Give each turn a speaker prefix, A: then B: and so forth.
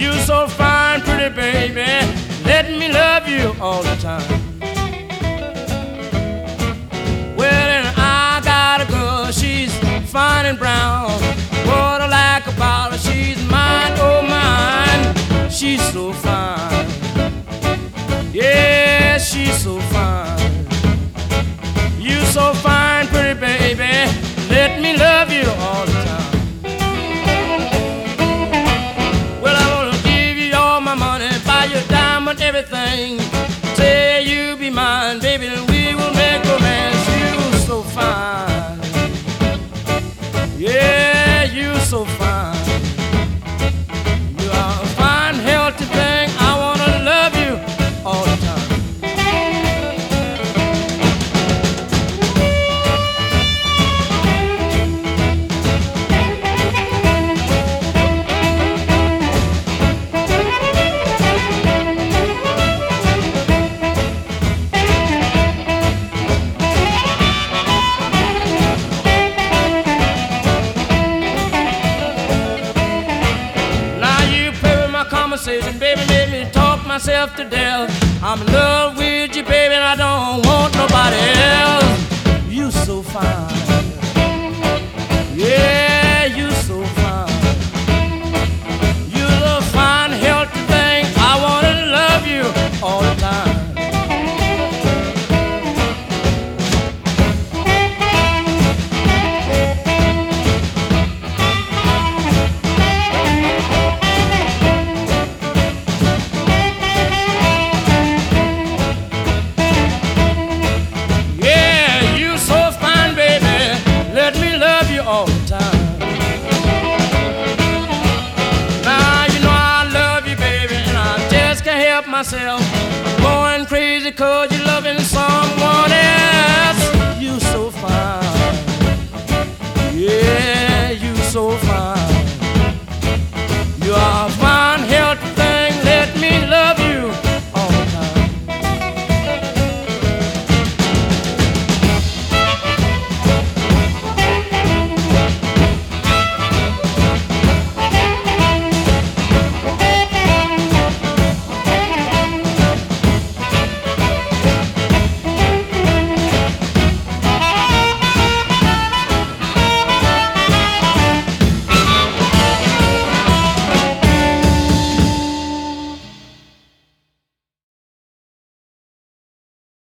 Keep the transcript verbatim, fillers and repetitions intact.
A: You so fine, pretty baby, let me love you all the time. Well, and I got a girl, she's fine and brown. What I like about her, she's mine, oh mine. She's so fine, yeah, she's so fine. You so fine, pretty baby, let me love you all the time. Well, I wanna give you all my money, buy you diamond, everything. Say you be mine, baby, and we will make romance. You so fine, yeah, you so fine. You are a fine, healthy thing. I wanna love you all the time. Conversation, baby, made me talk myself to death. I'm in love with you, baby, and I don't want nobody else. You so fine, yeah, you so fine. You're a fine, healthy thing. I wanna love you all the time. All the time. Now you know I love you, baby, and I just can't help myself. I'm going crazy 'cause you're loving someone else.